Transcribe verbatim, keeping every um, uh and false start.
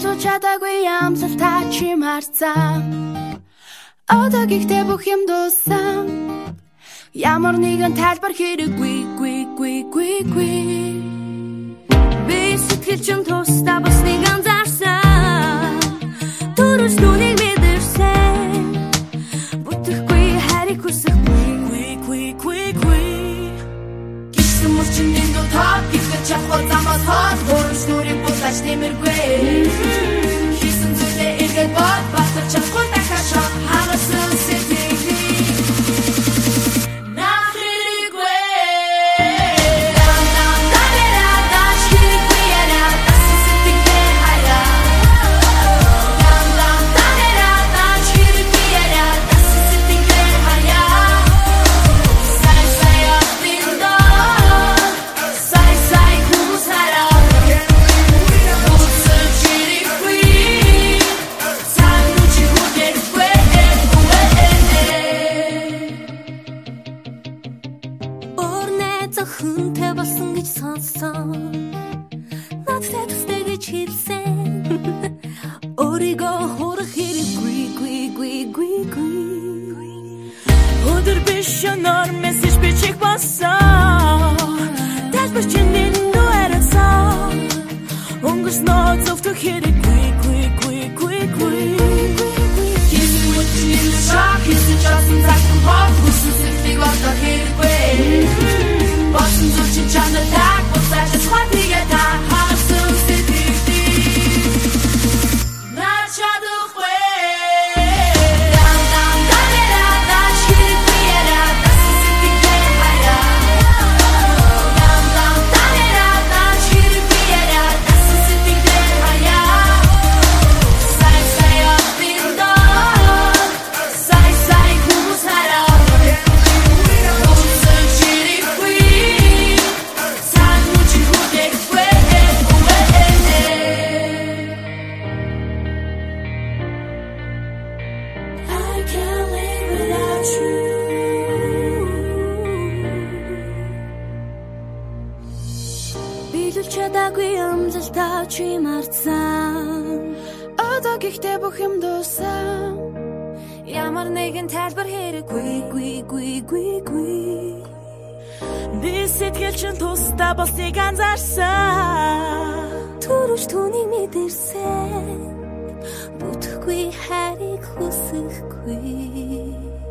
Битүүл чадаагүй амсал та чи марцсан. Одоо гихтээ бүх юм дууссан. Ямар нэгэн тайлбар хэрэггүй гүй гүй гүй гүй. Би сэтгэл чин тусдаа бас нэг анзаарсан. Төрөж нүнийг мэдэрсэн. Бүтэхгүй хариг хүсэхгүй гүй гүй гүй гүй. Гисэн мөрчин энд утаа гихтээ чахал замаас хот төрөж нүрийн булаач нэмэргүй. Хийсэн зүйлээ эргээд бод батар чахал дахашаа харасан сэтгэл. Хүнтэй болсон гэж сонсон. Надтай төстэй гэж хэлсэн. Өөрийгөө хурах хэрэггүй гүй гүй гүй гүй. Өдөр биш өнөр мессеж бичих болсон. Тайлбар чинь энд уярсан. Өнгөрснөө зөвхөн хэрэггүй гүй гүй гүй гүй. Хийсэн үеийн шаг хийсэн часан захын хог хүсэн сэтгэлийг одоо хэрэггүй. Босон зүрчин чанар так босаж хатига та хасан сэтгэлийг на чадахгүй. Дам дам дамера даш хэрэгвэра дас сэтгэлээ хаяа. Дам дам дамера даш хэрэгвэра дас сэтгэлээ хаяа. Сай сай апиндо сай сай хүмүүс хараа. Чадаагүй амзалтаа чи марцсан. Одоо гихтээ бүх юм дууссан. Ямар нэгэн тайлбар хэрэггүй гүй гүй гүй гүй. Би сэтгэл чин тусдаа болсныг анзаарсан. Төрөж түүнийг мэдэрсэн. Бүтэхгүй хариг хүсэхгүй.